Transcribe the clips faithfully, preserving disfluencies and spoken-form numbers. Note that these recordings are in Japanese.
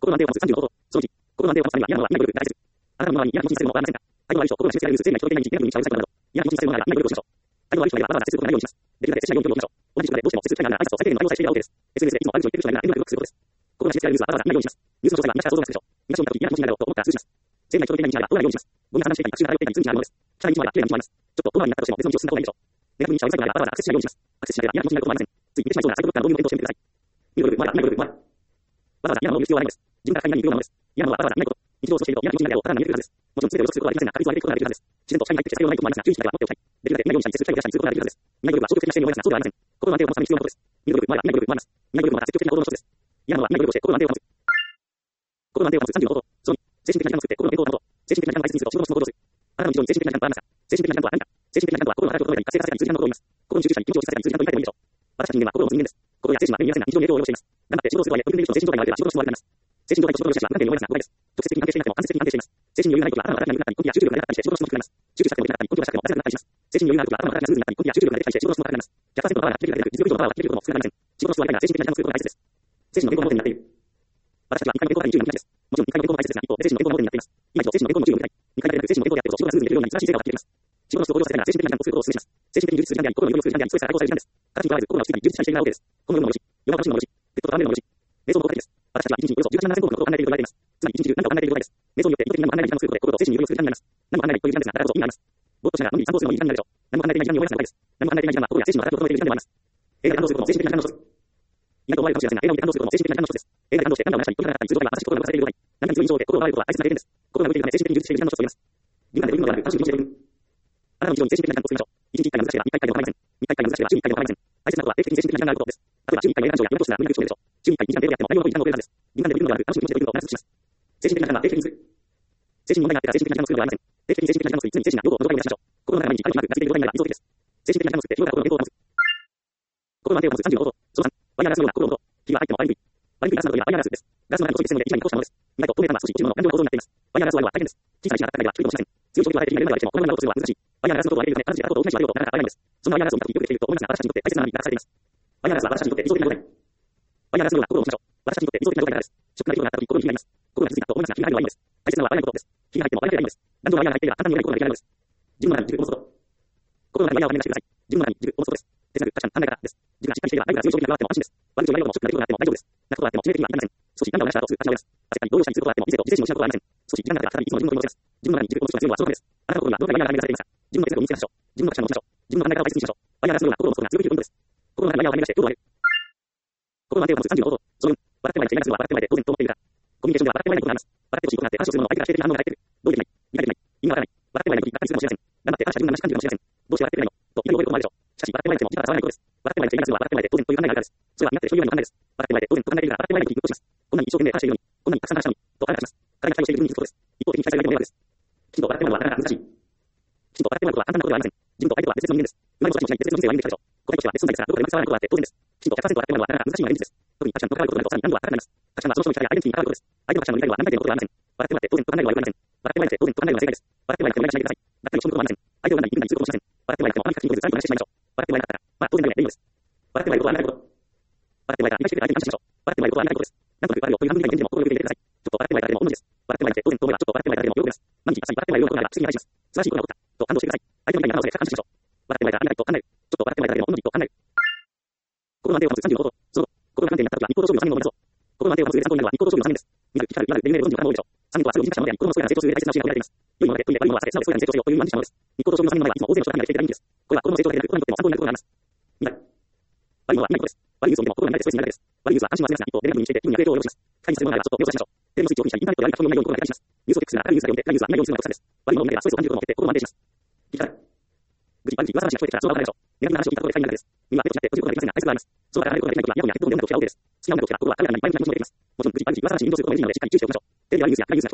ロナンテーさんじゅうごほう、そのいち、コロナンテーさんにはイランはイランによる大接。あなたの周りにイランの人生のありませんか。態度悪い人、コロナ出世やる税内人的な人間に人にちゃうさいなど、イランの人生のならイランよりごしましょう。態度悪い人がわざわざ接することがないようにします。できるだけ接しないように努力しましょう。同じ職場でどうしても接する機会がある挨拶を最低限の対応さえしていれば OK です。エスエヌエス でいつも悪口を言ってる人がいるなら連絡をすることです。コロナ出世やるニュースはわざわざないようにします。ニュースの詳細は皆さん想像がつくでしょう。見出しを見たときイランの人になろうと思ったら通じます。税内人的な認知がどうなるようにします。ゴミが散乱していたり、学習が偏っていたり、通知があるものです。汚い一枚は綺麗な一枚です。ちょっと遠回りになったとしても別の道を進んだ方がいいでしょう。ネガティブに認知はうるさいのであればわざわざアクセスしないようにします。アクセスしないではイランの人になることもありません。つい言ってしまいそうなサイトブロッカーの導入を検討してみてください。ミドル、まだ、ミドル、まだ。わざわざイランのを見る必要はないのです。自分から海外に行くようなものです。イランのはわざわざないこと。日常を過ごしているとイランの人になるをただ見えるはずです。もちろん全てを予測することはできませんが、確率を上げていくことができるはずです。自然と社に入ってきて必要ないこともありますが、注意しながら持っておきたい。できるだけないようにしたり、接する機会を出したりすることができるはずです。ミドルは消極的な姿勢に弱いますが、そうではありません。コロナ安定を持つために必要なことです。ミドル、まだ、ミドル、まだ、ミドルまだ積極的な行動の一つです。イランはミドルをしてコロナ安定を持つ。コロナ安定を持つさんじゅうごほう、そのに、精神的な時間を作って心の健康を保とう。精神的な時間を大切にすると仕事の行動をする。あなたの日常に精神的な時間はありますか。精神的な時間とは何か。精神的な時間とは心の働きを整えたり、活性化させたり、通じ合うことを言います。心に集中したり、気持ちを落ちさせたり、通じ合うと言いたいと思いましょう。私たち人間は心を持つ人間です。心や精神は目に見えませんが、非常に影響を及ぼしています。頑張って仕事をするとはいえ、取り組んでいる人の精神状態によっては仕事の質も悪くなります。精神状態と仕事の良し悪しは無関係に弱いですが、誤解です。直接的に関係していなくても間接的に関係しています。精神に余裕がない時は頭が頭が痛くなったり、根気や集中力がなかったりして仕事の質も低くなります。集中したくてもできなかったり、根気がしたくても出せなくなったりします。精神に余裕がある時は頭が痛くなったり、スムーズになったり、根気や集中力が出てきたりして仕事の質も高くなります。ひゃくパーセント のパワーが切れるだけでなく、実力以上のパワーが切れることも少なくなりません。仕事の質は高いが精神的な時間を作ることが大切です。精神の健康の元になっている。私たちはにかいの健康に注意が向きです。もちろんにかいの健康も大切ですが、一方で精神の健康の元になっています。今一度精神の健康の注意を向けたい。にかいだけでなく精神の健康をやっていると仕事がスムーズにできるように素晴らしい成果ができます。仕事の質を向上させたいなら精神的な時間を作ることをお勧めします。精神的に充実する時間であり、心の余裕を作る時間であり、ストレスから解放される時間です。形にとらわず心が静かに充実したりしているわけです。この世のものし、世の中のし、ペットとラーメンのものし、瞑想の効果的です。私たちは一日におよそじゅうはちまんななせん項目のことを考えていると言われています。つまり一日中何かを考えている状態です。瞑想によって意図的に何も考えない時間を作ることで心と精神に余裕を作る時間になります。何も考えないという時間ですが、だからこそ意味があります。ぼーっとしながらのんびり散歩するのもいい時間になるでしょう。何も考えていない時間に弱いですが、です。何も考えていない時間は心や精神の働きを整えている時間でもあります。映画で感動することも精神的な時間の一つ。意外と思われるかもしれませんが、映画を見て感動することも精神的な時間の一つです。映画で感動して涙を流したり、時間がかかったり、通常が今新しい心が動かされている状態。何かに強い以上で心が折れることは大切な経験です。心が動いているため精神的に充実している時間の一つと言えます。義務感で売るのではなく、楽しくしている。あなたの日常に精神的な時間を作りましょう。一日一回が難しければみっかいでも構いません。みっかいが難しければ週にいっかいでも構いません。大切なことは定期的に精神的な時間があることです。例えば週にいっかいの映画鑑賞や読み書きするなら無理なくしてでしょう。週にいっかいにじかんでやっても内容の濃い時間をくれるはずです。義務感で売るのではなく、楽しくしていることをお話しします。精神的な時間は定期的にする。精神に問題があってから精神的な時間を作るのではありません。定期的に精神的な時間を作り、常に精神が両方の状態を目指しましょう。心の中に毎日ある日なくなじんでいる状態になれば理想的です。精神的な時間を作って日頃から心の健康を保つ。心の安定を持つさんじゅうごほう。そのさん、ワイヤレスのような心を持とう。火が入っても割れにくい。割れにくいガスの時はワイヤレスです。ガスの中に細い線で一枚に通したものです。意外と透明感が少し落ちるものの頑丈な構造になっています。ワイヤレスのは大変です。小さな石が当たったりは注意をしません。強い衝撃が与えている面が割れてもこのようなことをするのは難しい。ワイヤレスのことを割れているため、形やことを同じに割れようとなかなか割れないのです。そのワイヤレスをうまくよくできていると思いますが、私たちにとって大切な何かがされています。ワイヤレスは私たちにとって理想的な状態。ワイヤレスのような心を持ちましょう。私たちにとって理想的な状態からです。ショックな出来事があった時、心に火があります。心がきついなと思いますが、火が入るのはいいのです。大切なのは割れないことです。火が入っても割れないことです。何度もワイヤーが入っていれば簡単に割れることができないのです。自分の中に軸を持つこと。心の中にワイヤーをはめ出してください。自分の中に軸を持つことです。哲学、確かに考え方です。軸がしっかりしていれば内部が強い衝撃が加わっても安心です。悪口を言われることもショックな出来事があっても大丈夫です。泣くことがあっても致命的にはいけません。少し涙を流した後すぐ立ち直ります。汗かき動揺したりすることがあっても理性と自制心を失うことはありません。少し時間が経ったら再びいつも自分の取り戻します。自分の中に軸を持つことが強いのはそのためです。あなたの心にはどのくらいワイヤーがはめ出されていますか。自分の哲学を見つけましょう。自分の価値観を持ちましょう。自分の考え方を大切にしましょう。ワイヤーがするような心を持つことが強いというポイントです。心の中にワイヤーをはめ出して心を上げる。心の安定を持つさんじゅうごほう。そのよん、笑ってはいけないがするのは笑ってはいけ当然と思っているから。コミュニケーションでは笑ってはいけないことがあります。笑ってほしいことがあって話をするのも相手が否定的な反応が返ってくる。どうできない。理解できない。意味がわからない。笑ってはいない時、がっかりするかもしれません。頑張って感謝自分がなし感じるかもしれません。どうして笑っていないのと言い覚えることもあるでしょう。しかし笑ってはいないでも自分は伝わらないことです。笑ってはいないという笑ってはいないで当然という考えがあるからです。それは身勝手でそういうような考えです。笑ってはいないで当然と考えているから笑ってはいないときにグッとします。こんなに一生懸命話しているのに、こんなにたくさん話したのに、と感謝します。彼が対応している分に気づくことです。一方的に期待されているのが迷惑です。きちんと笑ってはいないのはなかなか難しい。きちんと笑ってはいないことは簡単なことではありません。自分と相手とは別々の人間です。うまいことしもしない別々の人生を歩んできたでしょう。答えとしては別存在ですが、どこでうまく伝わらないことがあって当然です。きちんとひゃくパーセント笑ってはいないのはなかなか難しいのが現実です。特に価値観と関わることになるとさらに難度は高くなります。価値観はその人の期待やアイデンティティに関わることです。相手の価値観の理解は何回でもことではありません。笑ってはいないで当然と考えるのはよくありません。笑ってはいないで当然と考えるのは正解です。笑ってはいなくても何かしないでください。だってもそういうことはありません。相手を何かに言うこともしません。笑ってはいなくてもあまり書き込んで最後までしてしまいましょう。笑ってはいなかったら、まあ当然だよね、いいのです。笑ってはいることはありがたいこと。笑ってはいから理解してくれる相手に感謝しましょう。笑ってはいることはありがたいことです。なんとかよくあるよという半分以下の現実でも心を入れてみてください。ちょっと笑ってはいただけでも同じです。笑ってはいなくて当然と思えばちょっと笑ってはいただけでも喜びます。毎日朝に笑ってはいるようなことがあれば次に配信ます。素晴らしいことが起こったと感動してください。相手の理解に合わせて感謝しましょう。笑ってはいたらありがたいと考える。ちょっと笑ってはいただけでも同じと考える。心の安定を持つさんじゅうごほう。その心が安定になった時は日光と勝利のさんにんを目指そう。心の安定を持つ上で参考になるのは日光と勝利のさんにんです。みなる、光る、いわゆるデリメール論理の方でしょう。さんにんとはすぐ人格者なので、心の健や成長する上で大切な教えが挙げられています。良いものだけといえば良いものはされ、素直で素直で成長しようという一番人のものです。日光と勝利のさんにんの前はいつも大勢の人が見られていた人です。これは心の成長だけでなく、心にとっても参考になることがあります。みなる。悪いものはないことです。悪いニュースを見ても心に慣れてストレスになるだけです。悪いニュースは関心を集めますが、一方、デレガムにして気分に悪い影響を及ぼします。不快にするものがあればちょっと目をそらしましょう。テレビのスイッチをオフにしたり、インターネットやライブの内容を心が手配します。ニュースをチェックするなら明るいニュースが読んで、暗いニュースは見ないようにするのが得策です。悪いものを見ながらストレスを感じることも減って心も安定します。聞きたい。愚痴、悪口、噂話が聞こえてきたらそうはわからないでしょう。ネガティブな話を聞いたことで不快になるだけです。耳はペコチなって閉じることができませんが、大切があります。そのから離れることができない時は、ニヤニヤヘッドホンで音楽を聞けば OK です。好きな音楽を聴けば心は軽やかにいっぱいになる気持ちもできます。もちろん愚痴、悪口、噂話に運動することも大事なのでしっかり注意しておきましょう。テレビや悪いニュースや暗いニュースが聞こえてきたらスイッチをオフにしましょう。テレビのオフにすれば悪いニュースや暗いニュースの影響を受けることはありません。テレビの影響を受けることはないので、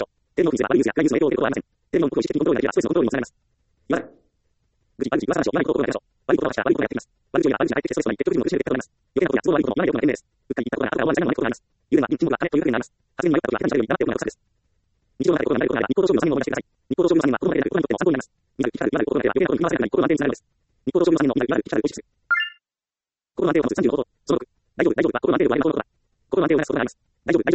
言わない。愚痴、悪口、噂話を言わないことを心がけましょう。悪いことはしたら悪いことをやってきます。悪い情報や悪い人が入ってきてストレスとなり結局自分を苦しめていくことになります。余計なことや都合悪いことも言わないでおくのが賢明です。うっかり言ったことがあったら思わず何もないことがあります。言うのは沈黙が金というふうになります。発言に迷ったことは下手にされるように黙っておくのが得策です。日常の中で心がないことがあれば、日光と勝利のさんにんを思い出してください。日光と勝利のさんにんは心が出てくる心にとっても参考になります。見る、光る、光る、心が出れば余計なことに振り回されない心の安定につながるのです。日光と勝利のさんにんの見る、光る、光る、光る、心の安定を持つさんじゅうごほう。そのろく、大丈夫、大丈夫は心の安定で割る心のことだ。心の安定をなすことがあります。大丈夫、大丈夫です。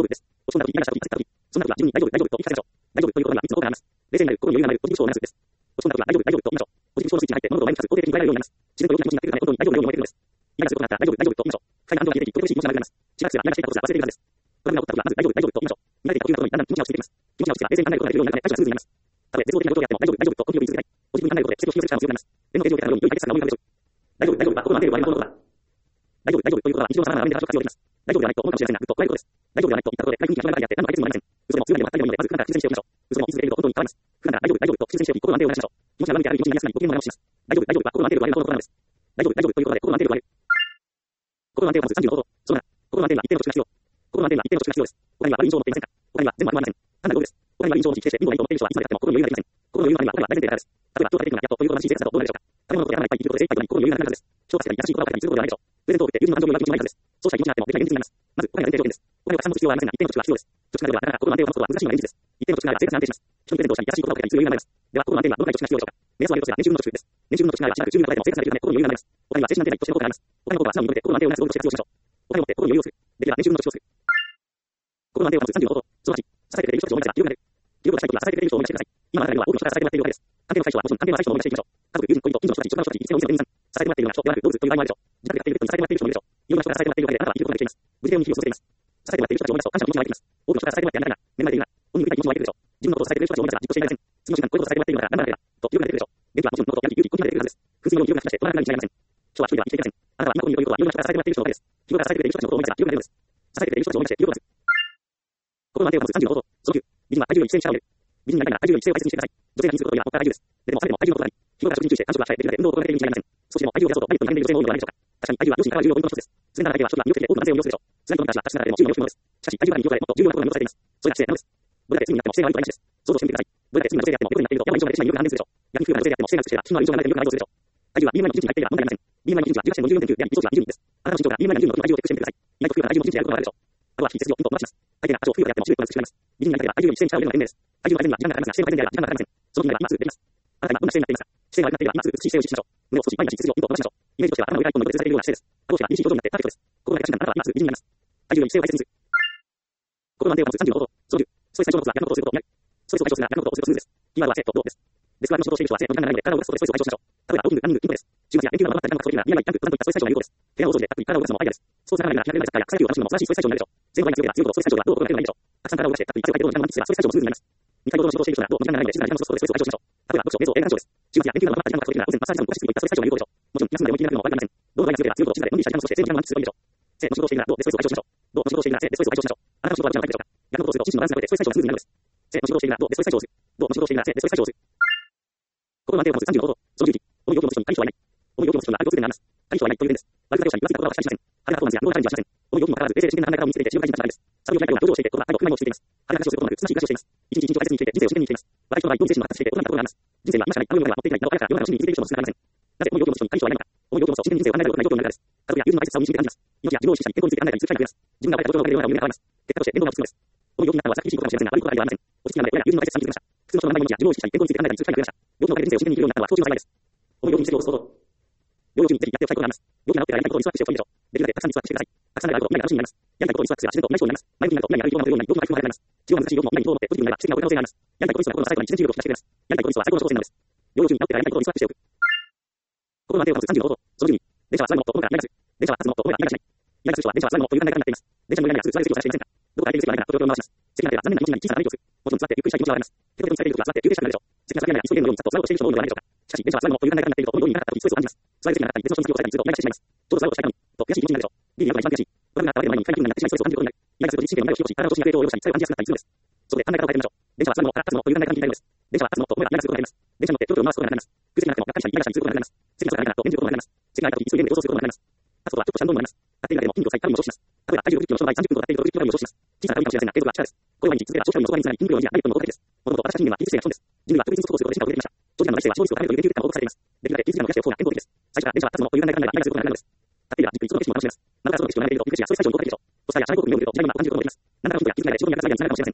落ち込んだ時、嫌がした時、焦った時、そんな時は自分に大丈夫、大丈夫と言い聞かせましょう。大丈夫ということにはいつも多くあります。冷静になる、心に余裕があるポジティブ思考を目指すです。落ち込んだ時は大丈夫、大丈夫と言いましょう。ポジティブ思考のスイッチに入って物事を前に出す、肯定的に捉えられるようになります。自然と良い気持ちになっているため、本当に大丈夫のように思えているのです。嫌がすることがあったら大丈夫、大丈夫と言いましょう。不快な感情が消えていき、とても嬉しい気持ちが生まれます。しばらくすら嫌がしていたことすら忘れているはずです。トラブルが起こった時はまず大丈夫、大丈夫と言いましょう。見られていた急なことにだんだん気持ちが落ち着いていきます。気持ちが落ち着けば冷静に考えることができるようになるため、対処がスムーズになります。たとえ絶望的なことをやっても大丈夫、大丈夫と心に寄り続けない。ポジティブに考えることで奇跡を引き寄せる力も強くなります。連の形状を受けたように良い解決策が思い浮かぶでしょう。大丈夫、大丈夫は心の安定を割ることだ。大丈夫、大丈夫ということは日常の様々な場面で話を活用できます。大丈夫ではないと思うかもしれませんが、ぐっと加えることです。大丈夫ではないと言ったことで、回復に気が広がるだけあって何の解決もありません。嘘でも強いでも当たり前でもいいので、まず普段から口にしておきましょう。嘘でも言い続けると本当に変わります。普段から大丈夫、大丈夫と口にしておき、心の安定を出しましょう。気持ちが悪いである気持ちになりやすくなり、ご機嫌も直します。大丈夫、大丈夫は心の安定を割ることなのです。大丈夫、大丈夫ということで心の安定を割る。心の安定をまずさんじゅうの方法。そうだ。心の安定には一定の土地が必要。心の安定には一定の土地が必要です。他には悪い印象を持っていませんか？他には全部ありません。単なるようです。他に悪い印象を持ち否定して、インドがいいと思っている人はいつまで経っても心の余裕がありません。心の余裕がありません。心の余裕がありません。他には他には大前提であるです。例えば、超快適なやっとということらしい生活だとどうなるでしょうか。食べ物とやらないかいということで精一杯に心の余裕がなくなるはずです。消化していたり、優しい言葉をかけたりすることではないでしょう。プレゼントを送って友人の感情を祝う気持ちもないはずです。そうしたい気持ちがあってもできない現実になります。まず、他には前提条件です。お金をたくさん持つ必要はありませんが、一定の土地は必要です。土地がなければなかなか心の安定を保つことは難しいような現実です。一定の土地があれば生活が安定します。人にプレゼントをしたり、優しい言葉をかけたりする余裕が生まれます。では、心の安定にはどのくらい土地が必要でしょうか。目安を挙げるとすれば、年収分の土地です。年収分の土地があれば、しばらく十分な場でも生活ができるため、心の余裕が生まれます。他には精神安定ない土地の効果があります。他のことは素直に述べて、心の安定をなす土地が必要でしょう。お金を持って心の余裕を作る。できれば年収分の土地を作る。心の安定を持つさんじゅうの方法。そのいち、支えてくれている人たちを思い出せば余裕が出る。自分をしたいときは支えてくれている人を思い出してください。今の中には多くの人が支えてもらっているわけです。関係の最初はもちろん関係の最初を思い出していきましょう。家族、友人、恋人、近所の人たち、職場の人たち、一線を見せる人さん、支えてもらっているような人ではなく、どうぞという場合もあるでしょう。自宅でやっている人に支えてもらっている人もいるでしょう。いろんな人が支えてもらっているおかげであなたは生きることができています。無事でに日々を過ごせています。支えてもらっている人たちを思い出すと感謝の気持ちが湧いてきます。多くの人が支えてもらってやめないな、恵まれているな、恩に受けたい気持ちも湧いてくるでしょう。自分のことを支えてくれる人たちを思い出せばじっとしていられません。次の瞬間、こういうことを支えてもらっているのだからなんだからということが出てくるでしょう。元気はもちろんのこと、やる気、勇気、根気が出てくるはずです。噴水のように欲が吹き出して、止まらなくなるに違いありません。人は一人では生きていけません。あなたは今ここにいるということは、いろんな人が支えてもらっている人のおかげです。日頃から支えてくれている人たちのことを思い出せば気分が出るのです。支えてくれている人たちを思い出して気分が出る。心の安定を持つさんじゅうの方法。そのきゅう、美人は体重より姿勢に力を入れる。美人になりながら体重より姿勢を大切にしてください。女性が気にすることには本当は大事です。でも、それでも体重のことがあり、日頃から食事に注意して感触が鍛えているので、運動を心がけているに違いありません。少しでも体重を減らそうとダイエットに励んでいる女性も多いのではないでしょうか。確かに体重は両親からは重要なポイントの一つです。自然な体型は人が身をつけて多くの安定を要するでしょう。辛いことに対しては私の中でも十分な良きものです。しかし、体重管理によってもっと重要なことが見落とされています。それが姿勢なのです。どれだけ罪になっても姿勢が悪いとはないです。想像してみてください。どれだけ罪な女性であっても、横になっていると、病に異常が出てしまい、よく反応するでしょう。逆に不安な女性であっても、姿勢が美しければ、気のある異常がないとよく内臓するでしょう。体重は ビーエムアイ の基準値に入っていれば問題ありません。ビーエムアイ の基準値はじゅうはちてんごじゅうよんてんきゅうであり、理想値はにじゅうにです。あなたの身長が ビーエムアイ のじゅうの体重をチェックしてみてください。意外と不安な体重の基準値であることがあるでしょう。あとは非背筋をピンと伸ばします。相手が足を不利であっても、重力をなくしてしまいます。美人になりたければ体重より姿勢に力を入れるのが賢明です。体重の改善には時間がかかりますが、姿勢の改善であれば時間がかかりません。その気になれば今すぐできます。あなたが今すぐできます。姿勢が悪くなっていれば今すぐ美しい姿勢を維持しましょう。胸を少し前に出し、背筋をピンと伸ばしましょう。イメージとしては頭の上が一本の上でされているような姿勢です。可動詞が厳しい表情になってパーフェクトです。心がけた瞬間、あなたは今すぐ美人になります。体重より姿勢を大切にする。心の安定を持つさんじゅうの方法。そのじゅう、ストレス解消のコツは逆のことをすることをやる。ストレスを解消するなら逆のことをすることをスムーズです。キーワードはセット、どうです。デスクワークの仕事をしている人はセットに時間がないので、体を動かすことでストレスを解消しましょう。例えば、ウォーキング、ランニング、インドです。週末や連休がまとまった時間が取れるなら、ビアガイ、キャンプ、登山といったストレス解消が有効です。部屋を掃除でたっぷり体を動かすのもアイデアです。そうつながらないなら、気楽なサッカーや草野球を楽しむのも素晴らしいストレス解消になるでしょう。前後が強ければ強いほどストレス解消がどう行われるのがいいでしょう。たくさん体を動かして、たっぷり汗をかいてどうにか満喫すればストレス解消もスムーズになります。二回ほどの仕事をしている人ならどうも時間がないので、静かな時間を過ごすことでストレスを解消しましょう。例えば、読書、映像、映画鑑賞です。週末や連休がまとまった時間が取れるなら、午前マッサージや動かしすぎといったストレス解消が有効でしょう。もちろん、休んでも気になるのも悪くありません。どうの場合が強ければ強いほど静かでのんびりした時間を過ごして、全部時間を満喫すればいいでしょう。生の仕事をしているなら、どうでストレスを解消しましょう。どうの仕事をしているなら、生でストレスを解消しましょう。あなたの仕事はどちらのタイプでしょうか。逆のことをすると、心身のバランスが取れてストレス解消がスムーズになるのです。生の仕事をしているなら、どうでストレス解消をする。どうの仕事をしているなら、生でストレス解消をする。心の安定を持つさんじゅうの方法。そのじゅういち、思いを持つ人に対処はいない。思いを持つ人にはあるとするでになります。対処はないという点です。悪さをしたり、言わせたことはしたりしません。晴れがパフォーマンスや動画チャレンジはしません。思いを持つにもかかわらず、冷静で真剣な考え方を見つけていて、自分が感じたからです。作業しないような表情をしていて、心が態度を不満に落ち着いています。晴れが話をすることなく、つましい話をしています。一日一日を大切に生きていて、人生を真剣に生きています。若い人の場合、どう精神も発達していて、大人になったことがあります。人生には今しかない、あるようなが持っていない、など、あやか世の中の真に気づいている人も少なくありません。なぜ思いを持つ人に対処はないのか。思いを持つと自然に人生を考えられることがない状況になるからです。家族や友人の大切さを身に染みて感じます。命や自分を意識したり、健康について考えたりする機会が増えます。自分が置かれた状況のおかげで世の中を見れば変わります。結果として面倒がつくのです。思いを持つのは寂しいことかもしれませんが、悪いことはありません。落ち着きながら親や友人の大切さに気づきました。普通の人の学び物や自分を意識したり、健康について考えたりする機会が増えました。病気のおかげで人生を真剣に生きるようになったのはそういう幸いです。思いを持つ人を想像。療養中にぜひやっておきたいことがあります。病気が治ってからやりたいことをリストアップしておきましょう。できるだけたくさんリストアップしてください。たくさんやること、未来が楽しみになります。やりたいことをリストアップすれば自然と同じ人になります。前向きになると未来がある人を持っているようになります。病気になると未来がある人を持っているようになり、病気の回復も早くなります。治療が難しい病気を持ってポジティブになれば、ポジティブになれば、知的なことを考えられます。やりたいことをリストアップすることは最後の一日重力を期待してくれます。やりたいことをリストは最高の挑戦なのです。療養中に治ってからやりたいことをリストアップしておく。心の安定を保つさんじゅうの方法。そのじゅうに、電車は座るのと思うから嫌がする。電車は立つのと思うから嫌がしない。嫌がする人は電車は座るのという考え方になっています。電車の揺らぎがする座る席を探していませんか。どこか空いている席はないからと状況を回します。席がなければ残念な気持ちになり小さな歩きをする。もちろん座ってゆっくりしたい気持ちはあります。手と手にされている時は座ってゆっくりしたくなるでしょう。席が先がないから急いでいるのようにさっと座ろうとしている人も多いのではないでしょうか。しかし電車は座るのという考え方になっていると思うようになかった時ストレスを感じます。座る席がなかったり別の人の先を押さえたりすると嫌がしてしまいます。ちょうど座ろうとしたいのにと悔しい気持ちになるでしょう。ビリヤードが一番悔しい。トラブルがあったわけでもないのに深い気分になってしまいストレスを感じることになる。嫌がすると人生の流れを引き起こし、体の調子に影響を及ぼしたり、疲れを感じやすくなったりするのです。そこで考え方を変えてみましょう。電車は座るのから立つのという考え方に変えるのです。電車は立つのと思えば嫌がすることになります。電車に乗ってくることを回すことがなくなります。苦しくなってもがっかりしたり嫌がしたりすることがなくなります。席が空いたらと演じることがなくなります。席が空いた時急いで予想することがなくなります。立つことはちょっとした運動になります。立っているだけでも筋肉を割いてカロリーを消費します。例えば体重ろっキロの人の場合さんじゅっぷんほど立っているとろっキロカロリーを消費します。小さなカロリーかもしれませんが、継続は力です。これを毎日続ければ長期化につながり、筋肉量につながり、筋肉量につながり、ダイエットの目的です。もともと私たち人間は技術性が基本です。人類は特別に速度をすることで進化を遂げてきました。長時間の内姿勢は勝率を高めるという研究結果も報告されています。できるだけ技術が伸ばしておく方が健康的です。最初から電車は立つものという考え方になれば嫌がすることがなくなるのです。立っていればじっくりその景色も楽しめます。またその景色を眺めているとリフレッシュやストレス解消に効果的でしょう。ポスターや社内広告を見ると時代に感じることもできます。何らかの人や気づかないで仕事に役立つアイデアにつながるかもしれません。電車は座るのとより立つのと考えた方が心にも体も健康的です。電車は立つのという考え方を徹底するが嫌がすることも減るのです。電車は立つのという考え方を徹底するが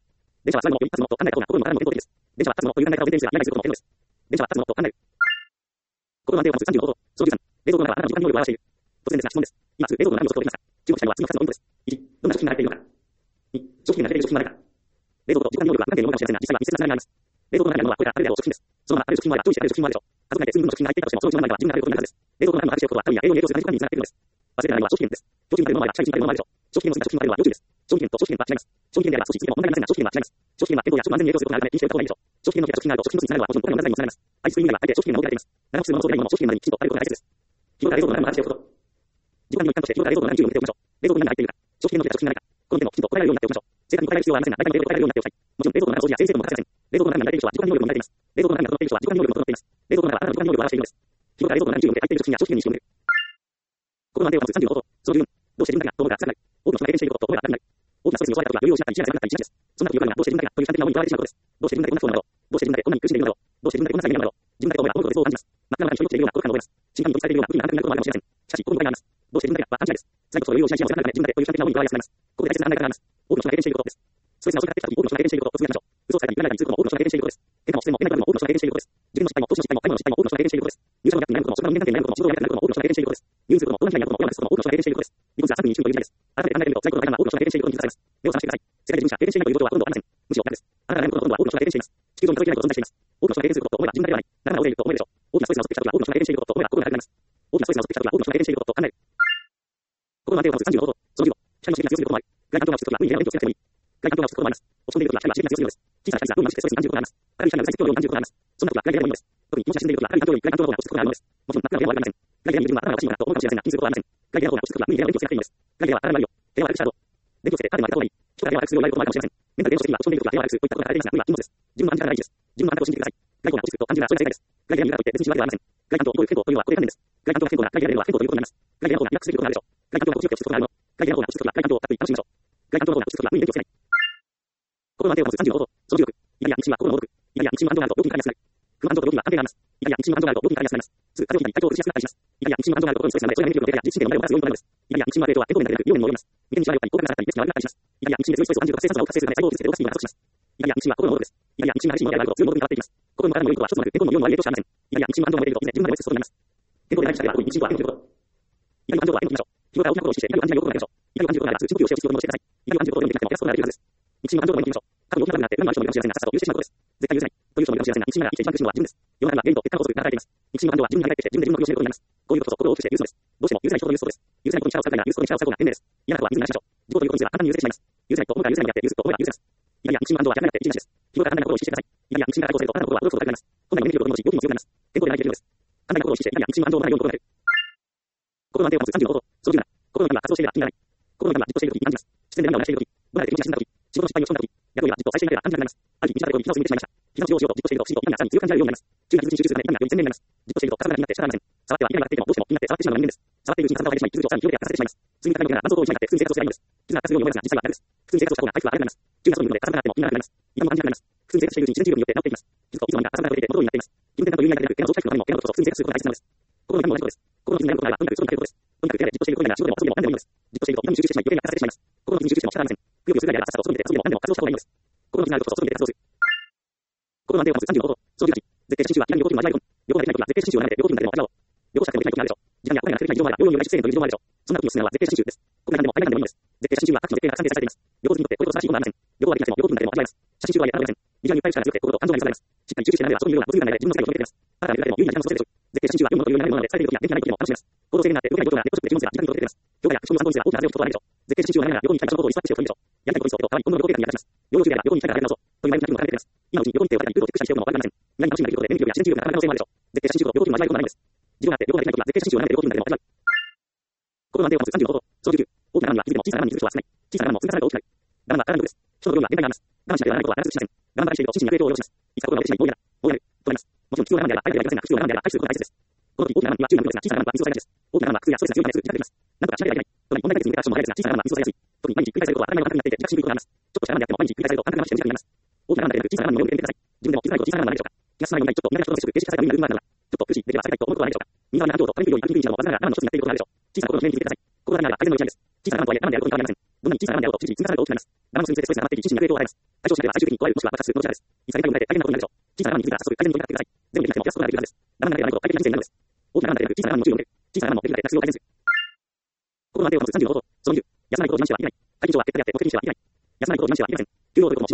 る。心の安定を保つさんじゅうの方法。そのじゅうさん、冷蔵庫の中はあなたの時間に能力を表している。突然ですが質問です。今すぐ冷蔵庫の中身を想像できますか。注目したいのは次のふたつの項目です。いち、どんな食品が流れているのか。に、食品が流れている食品は何か。 冷蔵庫の時間能力は無関係のものかもしれませんが、実際は密接なつながりがあります。冷蔵庫の中にあるものはこれらあるであろう食品です。そのままある食品もあれば、注意してある食品もあるでしょう。家族内で数分の食品が入っていたとしても、そのうちの何かは自分が食べることになるはずです。冷蔵庫の中のある食品は、多分や栄養に影響する感じにつながっているのです。忘れてないのは消費権です。消費権のあるものは社会につながるものもあるでしょう。消費権のついた食品のあるのは要注意です。消費権と消費権は違います。消費権であれば少しずつでも問題ありませんが、消費権は違います。消費権は健康や食の安全に影響することがあるため気にしておいた方がいいでしょう。消費権のついた食品があると食品ロスにつながるのはもちろんこれも無駄にもつながります。アイスクリーム以外は大抵消費権が設けられています。長くするものそうでないものも消費権の中にきちんとあることが大切です。広が冷蔵庫の中の話をすること。時間に一貫として広が冷蔵庫の中に注意を向けておきましょう。冷蔵庫の中に入っているか、消費権のついた食品がないか、この点もきちんと答えられるようになっておきましょう。正確に答える必要はありませんが、大体の程度答えられるようになっておきたい。もちろん冷蔵庫の中の掃除や整理整頓も欠かせません。冷蔵庫の中に慣れている人は時間能力も慣れています。冷蔵庫の中に整っている人は時間能力も整っています。冷蔵庫の中はあなたの時間能力を表しているのです。広が冷蔵庫の中に注意を向けて入っている食品や消費権に意識を向ける。心の安定を保つさんじゅうの方法。その理由。どうして自分だけが、どう思うか、少なくなる。多くの人が経験していることと、これが当たり前。大きなストレスに襲われた時は、余裕を失ったり、一時間なくなったりしがちです。そんな時よくあるのは、どうして自分だけが、という感的な思いにとらわれてしまうことです。どうして自分だけこんな不幸なのだろう。どうして自分だけこんなに苦しんでいるのだろう。どうして自分だけこんな最悪なのだろう。自分だけと思えば、心とそう感じます。真っ暗な中に所有しているような孤独感を覚えます。真剣に取り憑かれているような不利な感覚になることもあるかもしれません。しかし、ここに問題があります。どうして自分だけが、は勘違いです。辛いことと余裕を失い視野を狭めるため、自分だけという感的な思いにとらわれやすくなります。ここで大切な案内があります。多くの人が経験していることです。ストレスが襲ってきた時、多くの人が経験していることを突き出しましょう。嘘をつかれたり、言わないたりすることも多くの人が経験していることです。結果も不正も得ない部分も多くの人が経験していることです。自分の失敗も、投資の失敗も、買い物の失敗も多くの人が経験していることです。入社の逆になることも、職場の人間関係になることも、仕事がやりたくなることも多くの人が経験していることです。入院することも、オンラインになることも、親を亡くすことも多くの人が経験していることです。離婚時はサークルに注意という時代です。改めて考えてみると、在庫の大半は多くの人が経験していることに気づかれます。目を覚ましてください。世界で自分しか経験していないという状況はほとんどありません。むしろ逆です。あなたが悩むことのほとんどは多くの人が経験しています。地球上に届けないことを存在しています。多くの人が経験することと思えば自分だけではない。仲間が大勢いると思えるでしょう。大きなストレスが襲ってきた時は多くの人が経験していることと思えば心が軽くなります。大きなストレスが襲ってきた時は多くの人が経験していることと考える。心の安定を保つさんじゅうの方法。そのじゅうご。光の刺激が強すぎることもある。外環境が落ち着くことは無理に勉強しなくてもいい。外環境が落ち着くこともあります。落ち込んでいる時は光の刺激が強すぎるのです。小さな光が運まじくストレスに感じることがあります。明るい光が再生強量に感じることがあります。そんな時は外でもいいのです。特に気持ちが沈んでいる時は明るい環境より外環境の方が落ち着くことがあるのです。もちろん真っ暗でも終わりません。外で見る自分は頭がおかしいのだと思うかもしれませんが、気にすることはありません。外での方が落ち着く時は無理に電話を勉強しなくていいのです。外では当たり前よ。電話悪くしたらどう。勉強して手でも当てた方がいい。人が電話悪くするよう言われることもあるかもしれません。メンタル減少的には落ち込んでいる時は電話悪くするといったことが大事です。自分の安定が大事です。自分の感覚を信じてください。外界の方が落ち着くと感じるのはそれだけ大事です。自分の安定が落ち着くと感じるのはそれだけ大事です。外界の身がといって別に違うわけではありません。外環境をどういう変更というのはここで関連です。外環境が変更が外界であるのは変更ということになります。外界の方がリラックスすることがあるでしょう。外環境が落ち着くことがあるの。外界の方が落ち着くことは外環境をたっぷり楽しみましょう。外環境の方が落ち着くことは無理に勉強せない。心の安定を保つさんじゅうの方法。そのじゅうろく。イライラ、日は心の戻る。イライラ、日も安定があると病気にかかりやすくなる。不安と病気には関係があります。イライラ、日も安定があると病気にかかりやすくなります。すぐ風邪をひいたり体調を崩しやすくなったりします。イライラ、日も安定があると心にストレスが生まれ、それが免疫力の低下や自律神経の問題を起こす要因となるのです。イライラ、日も安定とは健康面だけでなく、病にも及びます。見てみしわ力に効果が下がったり、意識が悪くなったりします。イライラ、日で強いストレスを感じる活性酸素が活性され、細胞を活性化するのが加速します。イライラ、日は心の戻るです。イライラ、日が激しいものであると強い戻りに変わっていきます。心の体の良いことは一つとなく、健康の良いものは影響しかありません。イライラ、日も安定が持てると、いずれ自分まで落ち着くことになります。健康でない人では、特に日は健康ということ。イライラ、安定は健康ということ。日頃から大きなことを意識して、イライラ、安定が良くなるでしょう。イライラ、安定が良くなるでしょう。深呼吸をして落ち着くことをしてください。イライラ、安定を読んでなくても、安くなるというはずです。日も安定を読んでみましょう。多分大きなことになって、何もある人もいるかもしれませんが、さっさと許してしまうことです。絶対許せない。という人もいるかもしれませんが、日が生きて一番苦しいのは自分です。世の中には原因と結果の法則が働いています。日の安定は自分に入ってきて、自分で自分の首を絞めることになります。こういうことこそ心を大きくして許すのです。どうしても許せない人と許すことです。許せないことに力を使うなら許すことに力を使う方が賢明です。嫌なことは水に流しましょう。自己ということにすら簡単に許せてしまいます。許せないと思うから許せないになって許すと思えば許せます。いやいや、日の安定は逆になって一日です。日頃から簡単なことを意識してください。いやいや、日が対抗すると簡単なことは驚くことが高くなります。今度は免疫力を持ち、動きも強くなります。健康でないというのです。簡単なことを意識して、いやいや、日の安定を学ぶように心がける。心の安定を保つさんじゅうの方法。そのじゅうなな。心の痛みは活動しているが気にならない。心の痛みはじっとしているときに感じます。視線で涙を流しているとき、怒られて気持ちが死んだとき、仕事の失敗をしとんだとき、逆にはじっと再生しなければ感じなくなります。ある日、短いことに膝をついてしまいました。膝の治療をしようとじっとしていると、不思議と痛みがさらに強く感じられるようになります。注意が続き集中するため、痛みがより鮮明になります。じっとしていると体が気になって仕方がありません。触っては痛みが出ていてもどうしても気になって触ってしまうのが人間です。触っているうちに体を変えてしまい、傷をさらに広げて悪化させてしまいます。普通に体の病気が謎を通りになって普通に生活をしているのです。傷が悪化するように思いますが、実際は逆です。普通に生活をした方が回復は早くなります。注意が外にいるので体がなっても気にならなくなります。痛みも感じなくなります。普通に生活しているうちに自然治療によって治っていきます。傷といつの間にか体が取れていて元通りになっています。気分転換という意味合いだけでなく、怪我を回復のためにも怪我のことと普通に生活することが大切なのです。心の痛みも同じことです。心の傷に悩むことがあれば、とにかく外に出ることです。とにかく部屋でじっとしていることになら仕事でも遊びでも何でもいいのです。じっとしていると痛みに集中してしまい余計に悪化させてしまいます。心の傷に集中しても仕方ありません。くよくよするぐらいであればさっさと外に出て遊びでも何でも活動した方がいいのです。心の傷があると外に出て活動する。心の安定を保つさんじゅうの方法。そのじゅうはち。絶景写真集は気軽に旅行気分を味わえること。旅行ができない時は絶景写真集を眺めて旅行気分でも味わおう。旅行者でもできない時もあるでしょう。時間やお金がかけない日常もあれば、旅行による外出制限という日常もあるでしょう。そんな時におすすめなのは絶景写真集です。国内でも海外でもいいのです。絶景写真集は各地の絶景が完成されています。旅行好きにとってこれほど素晴らしいことはありません。旅行はできなくても旅行気分でも味わえます。写真集とはいえありません。ビジュアルにいっぱいしかなくて心と感情が満たされます。しっかり集中して眺めればそこにいるような没入感がで自分の世界を広げています。ただ見るだけでも有意義な時間の過ごせるでしょう。絶景写真集は読むことというよりもので疲れている時や元気がない時でも楽しめます。行動制限があって動けない状況がネットショップで注文すれば時間に届けています。業界や人の散歩にすら大きな風を吹くことはないでしょう。絶景写真集を眺めながら旅行に行きたい場所のことをリストアップしておくんでしょう。やりたいことにそうけど、たまに今度の旅行計画に役立ちます。旅行中であれば旅行に行きたいからやり直そう。という前向きな気分を考えています。今のうちに旅行に行ってお金に空をチェックしたりしておくのも悪くありません。何に楽しみができることで免疫力や自然治癒が高まる可能性もあるでしょう。絶景写真集と旅行気分を味わえることもないのです。時間があって旅行ができない時は絶景写真集を眺めて旅行気分でも味わう。心の安定を保つさんじゅうの方法。そのじゅうきゅう。大きな穴には気づいても小さな穴に気づく人は少ない。小さな穴も積み重ねると大きくなる。我慢は体の力です。人の量には限界があります。我慢しなければならないことは必ずしません。我慢ばかりしていると心身に悪影響を及ぼします。いつか心が折れてしまい、もう嫌だ、もうやる、となります。もちろん必要な我慢であれば、あえてやりませんが、必要な我慢であれば、回避することが大切です。この時、大きな我慢には注意が必要ですが、小さな我慢は水をされがちです。大きな我慢は苦痛やストレスが強いためすぐ自覚できます。なんとかしなければいけない。となり、問題解決に向けたアクションも早いですが、小さな我慢は水をされやすい。特に毎日繰り返されることは当たり前の感覚になっていて、自覚しにくいことがあります。ちょっとした我慢であっても毎日繰り返されると感覚がして無自覚になります。大きな我慢だけでなく、小さな我慢のように見てみてください。自分でも気づかないと小さな我慢はないでしょうか。気が進まないようにちょっと苦手な人と接触、ページ化された無理な運動があるなら、ちょっと苦しい、できれば避けたいと思うことはないでしょうか。右側にある情と取りにくいように歩きにくい道などもわざながら我慢の一つになっていることがあるでしょう。小さな心の記念に気づいてください。心がなら改善の一案です。小さな我慢とはいえ我慢であることに変わりません。どんなに小さな我慢であろうと、一時積み重ねると大きくなります。我慢の数につれてストレスが溜まっていき、心身に悪影響を与えます。対処しなければ最終的に壊れるもしくは爆発するこの力です。いつか限界を迎えて大変なことになるでしょう。小さな我慢に気づいたら早速改善に取り掛かってください。全部できなくても増やすことができるはずです。我慢がなければないこと、解決の人生になるのです。大きな我慢だけでなく、小さな我慢にも注意を向ける。小さな我慢もできるだけ活用を改善する。心の安定を保つさんじゅうの方法。そのに。休まないことを自慢してはいけない。退勤上は結果であって目的にしてはいけない。休まないことを自慢してはいけません。休養ということも仕事の一つです。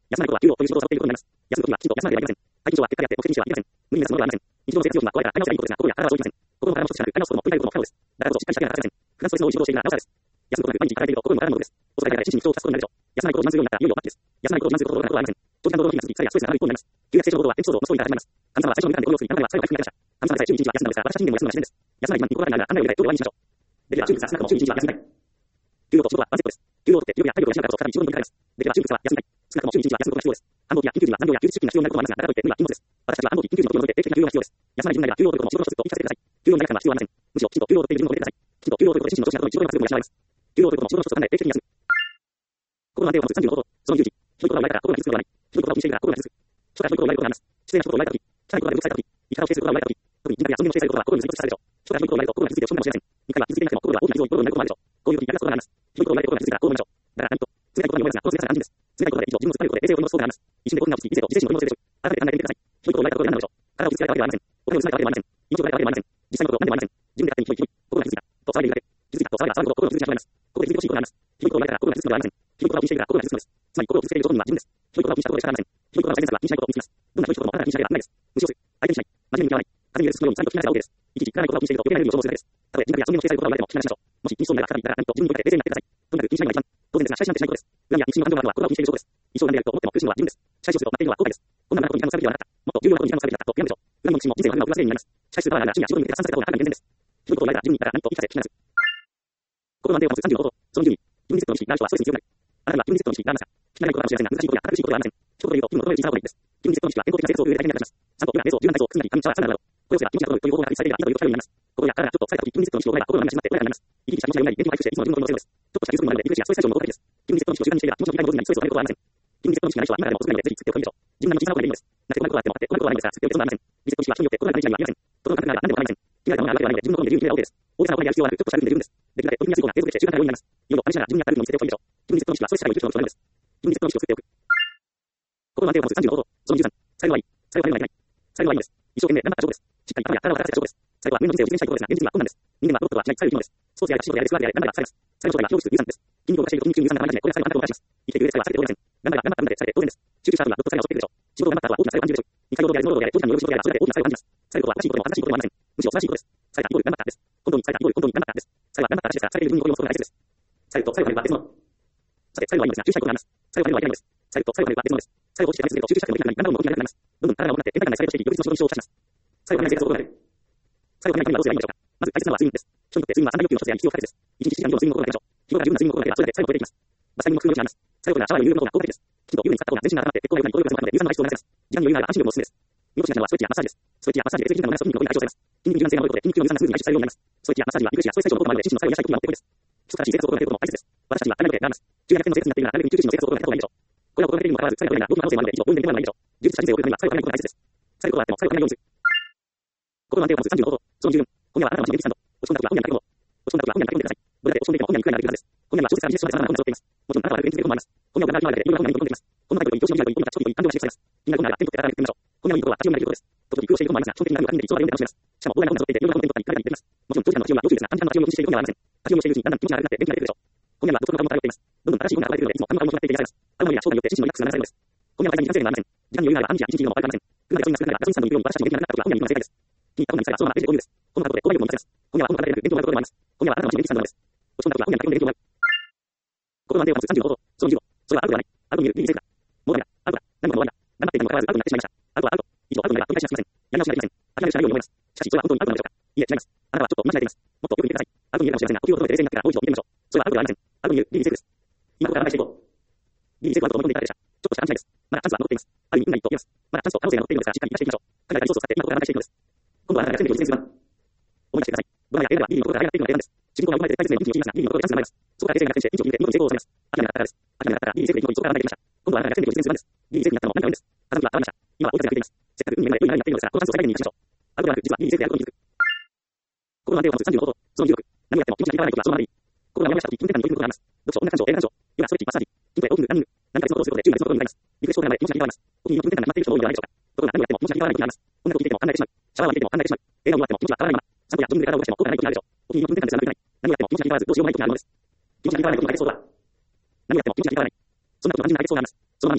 休まないことは給料という仕事をサボっていることになります。休むときはきちんと休まなければいけません。退勤証は結果であって目的にはありません。無理に休むことはありません。日常の生活用品は壊れたら買い直せばいいことですが、心や体はそういきません。心も体も一つしなく、買い直すことも取り替えることも不可能です。だからこそしっかりしたケアが欠かせません。フランスとイスの多い仕事をしているならなおさらです。休むことなく毎日働いていると心も体も動くです。おそらく一日に人を助けることになるでしょう。休まないことを自慢するようになったらいよいよ末期です。休まないことを自慢することを驚くことはありません。長時間労働の日が続き、疲れやストレスが長引くことになります。旧約聖書の労働はエピソードのストーリーから始まります。神様は最初の時間でご利用する山では最後回復になりました。神様さえ週に一日は休んだのですが、私たち人間も休むのが自然です。休まない自慢に心がないなら、あんなよりどうでもいいにしましょう。できれば中立さ少なくとも週に一日は休みたい。給料と仕事はワンセットです。給料を取って、力や体力を養うからこそ再び仕事に戻ります。できれば中立さは休みたい。少なくとも週に一日は休むことが必要です。繁忙期や緊急時には残業や休日出勤が必要になることもありますが、だからといって無理は禁物です。私たちは繁忙期、緊急時の業務において定期的な給料が必要です。休まない自分なら給料を取ることも仕事の一つと言い聞かせてください。給料の長さは必要はありません。むしろきちんと給料を取っている自分を覚えてください。きちんと給料を取ることで自身の調子が整い仕事がすぐに養われます。給料を取ることも仕事の一つと考え定期的に休む。心の安定を保つさんじゅうのこと、その有事。ひどいことが生まれたら心が傷つくのではない。ひどいことを気にしているから心が傷つく。初代ひどいことが生まれることがあります。失礼なことを生まれたとき、汚いことが流布されたとき、生き方を否定することが生まれたとき、特に人格や遊びの否定されることは心にずっとされるでしょう。初代ひどいことが生まれると心が傷ついて落ち込むかもしれません。にかいは傷つけなくても心が大きな傷を負うことになることもあるでしょう。こういう時にやり出すことがあります。ひどいことが生まれて心が傷ついたらこう思いましょう。だから何と、冷たいことに思いますが、この冷たさが安心です。冷たいことで一度自分を突っ張ることで冷静を取り戻すことがあります。一瞬で心が落ち着き、理性と自制心を取り戻せるでしょう。改めて考えてみてください。ひどいことを生まれたことで何なのでしょう。体を傷つけられたわけではありません。お金を失ったわけではありません。命を奪われたわけではありません。実際のことを何でもありません。自分で勝手にひどいひどい、心が傷ついた、と騒いでいるだけ。傷ついたと騒いだ騒ぐこと、心を傷ついてしまいます。ここで傷ついてほしいことがあります。ひどいことを生まれたら心が傷つくのではありません。ひどいことを気にしているから心が傷つくのです。つまり心を傷つけているご本人は自分です。ひどいことを気にしたことでしかありません。ひどいことが最善策は気にしないことを気にします。どんなひどいこともあなたが気にしなければならないです。無視をする。相手にしない。真面目に向き合わない。風に揺れる筒のように再度気になれば OK です。いちいち汚いことを気にしていると余計なエネルギーを消耗するだけです。たとえ人格や遊びの否定されることが生まれても気になりましょう。もし気にしそうなら再び言ったら何と自分に向かって冷静になってください。とにかく気にしないのが一番。当然ですが、仕返しなんてしないことです。恨みや憎しみの感情があるのは心を気にしている証拠です。一生なんであると思っても苦しむのは自分です。仕返しをすると待っているのは後悔です。こんなことに批判のされるべきではなかった。もっと重要なことに批判をされるべきだったと悔やむでしょう。恨みも憎しみも人生の悪夢を上手になります。仕返しする側なら趣味や仕事に向けて散々された方がはるかに健全です。ひどいことを言われたら自分に言ったら何と言い聞かせ気になる。心の安定を保つさんじゅうのこと、そのじゅうに、自分にセットの意識、なる人はストレスに強くなる。あなたは自分にセットの意識、ならなさ。聞き慣れないことかもしれませんが、難しいことや堅苦しいことではありません。一言で言うと、気分を整える小さなことがいいです。自分にセットの意識は健康的な生活を送る上で大変な役に立ちます。散歩、ヨガ、瞑想、柔軟体操、つまり神道はさらなるなど。これをすれば気持ちが整うという方法が発揮されているが、いいというと頼りになります。心や体がちょっと疲れた時、自分にセットの意識を覚えれば心が何かしまって穏やかになります。生き生きした気持ちがより、元気回復していつも自分の心に戻せるのです。ちょっとした休息もあるので、リフレッシュやストレス解消の効果的です。自分にセットの意識を習慣にしていれば、気持ちの切り替えも上手になり、ストレスをためることはありません。自分にセットの意識がない人は今からでも遅くなるので、ぜひ作っておくべきでしょう。自分なりの小さなことでいいのです。なぜこんなことがあってもあって、こんなことはないのですが、作っておく必要はありません。リセットの意識は人によって心が大事にはありません。ところが考えれば何でもありません。気になるものがあるわけではないので、自分の心で自由に決めれば OK です。大げさなお金やる必要はなく、ちょっとしたルールで十分です。できるだけ取り組みやすい方が継続して習慣化のようになります。いよいよ試しながら自分に合ったルールを見つけておくべきでしょう。自分にセットの意識はストレス社会を生きる人の基本なのです。自分にセットの意識を作っておく。心の安定を保つさんじゅうのこと、そのじゅうさん、最後はいい。最後は何もいけない。最後はいいのです。一生懸命頑張った証拠です。しっかり頭や体を働かせた証拠です。最後は上の人生を実現したいことですが、現実には困難です。人間はロボットはしない、最後生き物です。スポーツや仕事や仕事や頑張ればされます。最後の正体は非常識有酸です。筋肉をしていると筋肉有酸が頑張り始め、これは最後あなたをお願いします。生きている上で最後は避けておりません。頑張れば頑張ったのでされて当然です。集中した後にはロボットされが襲ってくるでしょう。仕事を頑張った後は大きな最後を感じるでしょう。肉体労働やレモ労働や長時間による仕事やそれだけ大きな最後を感じます。最後は新しいことも新しいこともありません。むしろ素晴らしいことです。されたイコール頑張ったです。本当にされたイコール本当に頑張ったです。最後は頑張った話ですから、されている自分に心をそれが大切です。最後と最後までは別物。さて、最後はいいのですが、注意したいことがあります。最後まではいけないのです。最後と最後までは別物です。最後を落ちて試すると集中したくもできなくなり、頑張るのも起きなくなります。どんどん体が重くなって、変化がない最後をしていき、よりその仕事に支障をきたします。最後はない生活を行う。最後はないためにはどうすればいいのでしょうか。まず大切なのは睡眠です。人にとって睡眠は三大欲求の一つであり必要不可欠です。一日いちじかん以上の睡眠を心がけましょう。日頃から十分な睡眠を心がければ、それだけ最後を超えていきます。バスタイムも工夫の余地があります。最後にはシャワーに入れることが効果的です。きちんと湯船に使った方が全身が温まって血行が良くなり、効力が強まるので、有酸の外出を促せます。時間に余裕があれば安心力もおすすめです。見事なのはストレッチやマッサージです。ストレッチやマッサージで別に的な無駄な筋肉の動きが解消されます。筋肉柔軟性が多いことで筋肉の有酸な数に排出されるようになります。ストレッチやマッサージはリフレッシュやストレス解消の効果もあるので、心身の作用を養い時にはもってこいです。基礎から生活を心がけることも大切です。私たちには体力で頑張ります。じゅうななてんの生活になっているなら、なるべく中心の生活を心がけた方がいいでしょう。これは心がけているにもかかわらず、最後には大きな可能性もあるので、以上、病院でもないでしょう。充実した人生を送るためには最後はないことが大切です。最後はあっても最後はないようにする。心の安定を保つさんじゅうのこと、そのじゅうよん、今夜はあなたの真面目にスタンド。落ち込んだ時は本屋に駆け込もう。落ち込んだ時は本屋に駆け込んでください。どれだけ落ち込んでいても本屋に行くようになるはずです。本屋には小説からビジネス書まで様々な本が揃っています。もちろんあなたは楽園についてもあります。本屋を頑張る暇があるので、いろんな本が読み込んでいます。この中で調子のいい本が長期に感動が刺激されます。気になる本なら手に取って改めてみましょう。本屋のいいところは立ち読みができることです。時々工夫をしている本もありますが、長期的になるのは一度は読んで楽しめます。しかも、大量な本が揃っていて、いろんな本を手に取ったり、誰かに出ます。もちろん長時間の立ち読みは要注意ですが、短時間の立ち読みをしている本ではありません。立ち読みをしているうちにだんだん気持ちが悪くなって元気が出てくるでしょう。本屋には独特の顔も漂っています。どんどん新しい本が現れてくるので、いつも頭が重くなっていて癒されます。あるものや商売によって自身のリラックスがなされるのです。本屋は大体にじかん制限がありません。時間に余裕があれば半日や一日でも悪くありません。車で遊びになっていますが、ガソリンスタンドに行くように私たちも元気がなくなった時は本屋に行くのが正解です。気に入った本にさえはそうならページで購入です。この中で購買力も満たせます。本屋は本の中でなく勉強があることでもあります。本屋はあなたの真面目にスタンドなのです。落ち込んだ時は本屋に駆け込んで勉強がある。心の安定を保つさんじゅうのこと、そのじゅうご、それはアウトではない。アウトにいる、リリーセーフだ。もうダメだ。アウトだ。何もかも終わりだ。頑張っていたにもかかわらずアウトになってしまいました。アウトはアウト。以上、アウトになれば取り返しはつきません。やり直しができません。諦めるしかないように思います。しかし、それは本当にアウトなのでしょうか。いえ、違います。あなたはちょっと間違えています。もっとよく見てください。アウトにいるかもしれませんが、呼吸を整えて冷静になってからもう一度見てみましょう。それはアウトではありません。アウトにいる、リリーセーフです。今ここから話していこう。リリーセーフはと思い込んでいただけでした。ちょっとした勘違いです。まだチャンスは残っています。ある意味運がいいと言えます。まだチャンスと可能性が残っているのですが、しっかり生かしていきましょう。考えたリソースを使って今ここから話していくのです。今度はあなたが休める人生図版。思い出してください。ドラマや映画ではリリーの心が大学っていくのが定番です。主人公が生まれて大切なピンチを聞いていますが、リリーの心がチャンスが生まれます。そこから冷静になってピンチを聞いて見事に成功を収めます。諦めなかったからです。諦めなかったらリリーセーフで生き残りそこから離れてきました。今度はあなたが休める人生図版です。リリーセーフになったのも何か運です。風向きは変わりました。今は追い風が吹いています。せっかく運命まで良い流れになっているのですが、このチャンスを最大限に生かしましょう。アウトではなく、実はリリーセーフであることに気づく。心の安定を保つさんじゅうのこと、そのじゅうろく、何をやっても気持ちが切り替わらない時はそのままでいい。心がモヤモヤした時、気分転換に取り組むことがあります。読書、音楽鑑賞、映画鑑賞、ヨガ、ストレッチ、マッサージ、筋トレ、ウォーキング、ランニング、何か別のことをすることで注意が別のことに向かいます。リフレッシュを行う前で気持ちが切り替わります。時に気分転換が決まっている人も多いのではないでしょうか。ところが何をやっても気持ちが切り替わらない時があります。音楽を聴いていても考えてしまう。シャワーを浴びていても考えてしまう。映画を見ても気持ちが変わらないまま。散歩やジョギングで体を動かしても効果がない時があるでしょう。時に気分転換で貫けない。何をやっても気持ちが切り替わらずどうしようもない時があるのです。気持ちが切り替わらないことに解決法は何をやっても気持ちが切り替わらない。そんなことの肝心な解決法があります。そのままにしておきましょう。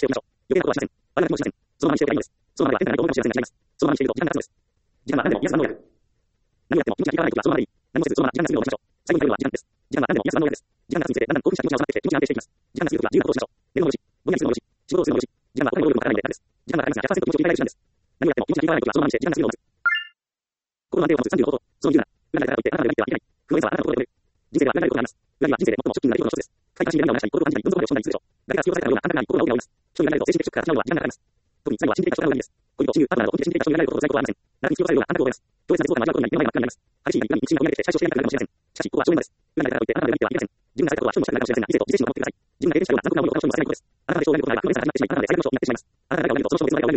余計なことはしません。あれは気もしません。そのままにしておけばいいのです。そのままでは変なことかもしれませんが違います。そのままにしていると時間が経つのです。時間は何でも皆さんの能力。何をやっても気持ちが変わらないときはそのままでいい。何もせずそのまま時間が過ぎるのを待ちましょう。最後に頼るのは時間です。時間は何でも皆さんの能力です。時間が経つにつれだんだん興奮した気持ちが収まってきて気持ちが安定していきます。時間が過ぎるときは自由なことをしましょう。寝るのもよし、ぼんやりするのもよし、仕事をするのもよし、時間は他の能力もかからないのでダメです。時間はかかりますがひゃくパーセント気持ちを切り替える時間です。何をやっても気持ちが切り替わらないときはそのままにして時間が過ぎるのを待つ。心の安定を保つさんじゅうご法。そのじゅうなな。占いからといってあなたの腕がいってはいけない。不安さはあなたの心で折れる。人生では占いることがあります。占いは人生で最もショッキングな出来事の一つです。深い関心で何を話したり、心を感じたり、どん底まで落ち込んだりするでしょう。誰が必要とされたようなあなたがない心が折れ直ります。一人がなると精神的ショックから違うのは時間がかかります。特に最後は心理的なショックが裏切りです。恋人、親友、パートナーなど本気で心理的なショックになることを在庫はありません。誰に必要とされるようなあなたが折れます。強烈な絶望感を味わうことに目の前が真っ暗になります。激しい痛みに肉親が追い上げてきて最初していなくなるかもしれません。しかし、ここは正面です。占いからといってあなたの腕がいってはいけません。自分がされたことは人にもしたくなるかもしれませんが、理性と自制心を持ってください。自分が経験したような残酷な思いを他の人にもさせないことです。あなたがそうなることがあれば、不安さが始まってしまい、あなたで最悪の症になってしまいます。あなたが誰かを見ると、その人を別の誰かを見るようになり、どんどん人間関係が壊れていきます。人生の腕が失っていき、繰り返し失っていくことになります。占いからといって折り返しなくなっても、ずっと顔を失っていく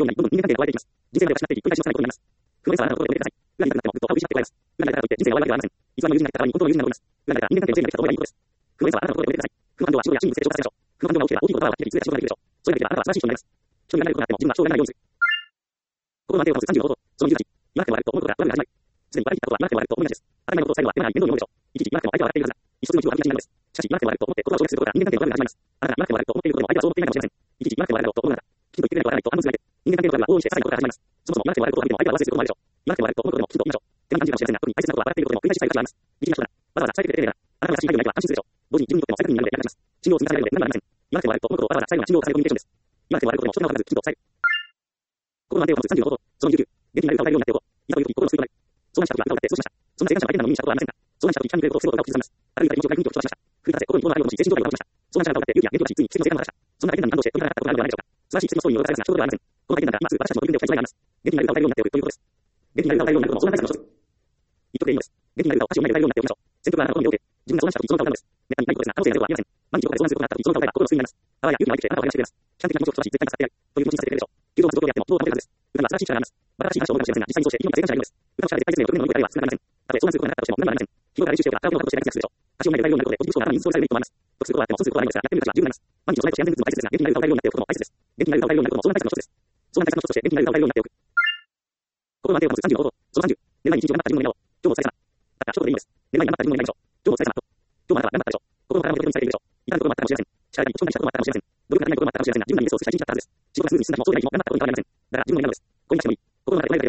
わけです。人生は終わるわけではありません。偽りの友人が来たからに本当の友人が残ります。占いから人間関係のチェーンができたと思えばいいことです。不安さはあなたの心で折れてください。不安度は仕事や心理に成長させましょう。不安度が大きければ大きい言葉ははっきり通じた仕事ができるでしょう。それだけではあなたは素晴らしい人になります。人になれることがあっても自分は人になれないようにする。心の安定を保つさんじゅうご法と、そのじゅうはち。言わなくても悪いと思うことが悪いが始まり。すでに笑い切ったことは言わなくても悪いと思いがちです。当たり前のことを最後は手のない面倒に思うでしょう。いちいち言わなくても相手は笑っているはずだ。一つの気を吐き出しになるのです。しかし言わなくても悪いと思って言葉を省略することが人間関係の悪いが始まります。あなたが言わなくても悪いと思っていることも相手はそう思っていないかもしれません。いちいち言わなくても悪いと思うなら、きちんと言ってくれることはないと反応するだけ。人間関係の悪いは往々にしてさらにことから始まります。そもそも言わなくても悪いことを相手は忘れていることもあるでしょう。言わなくても悪いと思うことでもきちんと言いましょう。手間に感じるかもしれませんが、特に大切なことは笑っていることでも繰り返し再確認します。力な人なら、わざわざ伝えてくれているなら、あなたが優しい態度に相手は安心するでしょう。同時に自分にとっても再確認になるので役立ちます。信用を積み重ねるので何もありません。言わなくても悪いと思うことをわざわざ最後に信用を重ねるコミュニケーションです。言わなくても悪いことでも人が分からずきちんと伝える。心の安定を保つさんじゅうご法と、そのじゅうきゅう。元気になる歌を歌えるようになっておこう。いざという時心の救いとなる。遭難した時は歌を歌って過ごしました。そんな生産者は変なのにしたことはありませんか。遭難した時感じることを防ぐことを気づきます。あるいは気持ちを外に気持ちを出しました。振り返って心に心の愛を持ち精神状態を保ちました。遭難者が歌を歌って勇気や元気を出しついに奇跡の生還を果たした。そんな大変なに感動して鳥肌が立ったことがあるのではないでしょうか。素晴らしい奇跡のストーリーを語られますが、衝動ではありません。この大変なが今すぐ私たちの自分で起きた一枚があります。元気になる歌を歌えるようになっておくということです。元気になる歌を歌えるようになることも遭難対策の一つ。言っとくでいいのです。元気になる歌を歌詞を読める歌えるようになっておきましょう。選曲はあなたの心において、自分が遭難した時その歌を歌うのです。めったにないことですが、可能性がないことはありません。毎日どこかで遭難することがあった時その歌を歌えば心の救いになります。あわや勇気が湧いてきてあなたを励ましてくれます。悲観的な気持ちを飛ばし絶対に助けてやる。という気持ちにさせてくれるでしょう。急動な状況であってもどう保てるはずです。歌には素晴らしい力があります。バカらしい話を思うかもしれませんが、実際にそうして生き残って生還者がいるのです。歌の力で絶対絶命を夢の乗り越えはつながりません。たとえ遭難することがなかったとしても何もありません。日頃から練習しておけば体をことしてない気がするでしょう。足を前で歌えるようになることで、ポジティブ層があなたにインストールされると思います。得することはあっても損することはないのですが、やってみる価値は十分あります。毎日の備えとしてやんでずつも大切ですが、元気になる歌を歌えるようになっておくことも大切です。元気になる歌を歌えるようになることも遭難対策の一つです。遭難対策の一つとして元気になる歌を歌えるようになっておく。心の安定を保つさんじゅうご法と、そのさんじゅう。寝る前に一日頑張った自分の笑顔。今日もお疲れ様。だから一言でいいのです。寝る前に頑張った自分の笑顔。今日もお疲れ様と。今日もあなたは頑張ったでしょう。心の殻も時々にされているでしょう。痛むこともあったかもしれません。力が落ち込んだりしたこともあったかもしれません。努力が足りないこともあったかもしれませんが、自分なりにベストを尽くした一日だったはずです。仕事がスムーズに進んだ日もそうでない日も頑張ったことに変わりありません。だから自分の笑顔です。恋になしてもいい。心の中で生まれたでもいい。辛いことが嫌だったかもしれませんが、それは自分で自分の笑顔は自然なことです。自分で自分の笑顔は自然なことです。あなたの一日を知っているのはあなたですが、自分で自分の笑顔は自然なことです。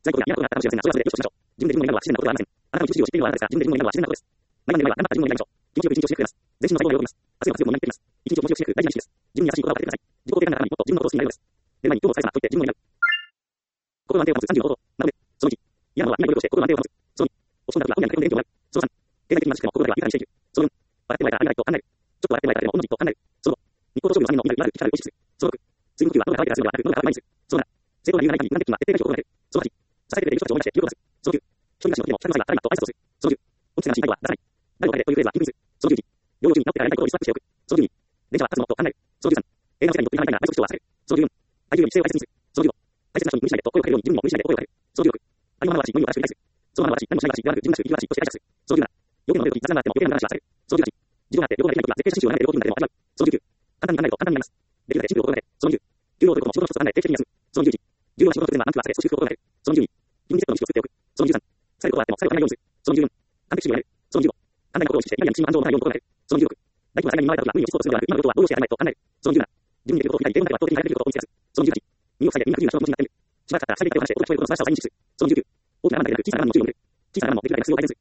何が願いは頑張った自分の笑顔。気持ちよく一日をしてくれます。全身の細胞が喜びます。汗が強くもみなっています。一日を気持ちよくしていく大事な日です。自分に優しい言葉をかけてください。自己肯定感が高いもっと自分のことを好きになれるのです。寝る前に今日もお疲れ様と言って自分を願う。心の安定を保つさんじゅうご法と、なので、そのいち。嫌なのは今努力をして心の安定を保つ。そのに。落ち込んだ時は本人が本音で元気をもらう。そのさん。経済的に貧しくても心の中では豊かにしていく。そのよん。笑ってもらえたらありがたいと考える。ちょっと笑ってもらえただけでも本能的と考える。そのご。日光と勝負のさんにんの今る今る生き方を意識する。そのろく。水分補給は喉が渇いてからするのではなく喉が渇く前にする。そのなな。成功が理由がない限り無断欠勤は徹底的に心がける。そのはち。支えてくれている人たちを思い出して記録を出す。そのきゅう。一人暮らしの時でも二人の際は誰かと挨拶をする。そのじゅう。本気がない最後は出さない。誰のおかげでというフレーズは頻繁にする。そのじゅういち。療養中になってからやりたいことをリストアップしておく。そのじゅうに。電車は立つのと考える。そのじゅうさん。映画の世界にどっぷりハマりたいな愛する人は避ける。そのじゅうよん。体重より姿勢を大切にする。そのじゅうご。大切な人に無理しないでと声をかけるように自分にも無理しないでと声をかける。そのじゅうろく。ありのままの私、無理を正しく理解する。そのままの私、何もしない私、ではなく自分らしく生きる私として解釈する。そのじゅうなな。要件の出るとき雑談があっても余計な話はされる。そのじゅうはち。自分があってどこまでできないことは絶対写真集を眺めてローティングでも味わう。そのじゅうきゅう。簡単に考えると簡単になります。できるだけシンプルを心がけて。そのじゅう。給料ということも仕事の一つと考えて定期的に休む。そのじゅういち。重要な仕事のテーマは満期は忘れ、組織を心がける。そのじゅうに。自分にセットの意識を作っておく。そのじゅうさん。最後はあっても最後はないようにする。そのじゅうよん。完璧主義をやめる。そのじゅうご。簡単なことを意識して今やチーム感情のないように心がける。そのじゅうろく。大規模な災害に見舞われた時は無理にエピソードするのではなく今のことは労働してやらないと考える。そのじゅうなな。自分にできることを見たり、手を持っては圧倒的に変えられることを見つけ出す。そのじゅうはち。身を塞いで身が不自由な人の気持ちになっている。しばらく経ったら下げて手を離して大きな声をこの素晴らしさを再認識する。そのじゅうきゅう。大きな山だけでなく小さな山ものをできるだけ活用を改善する。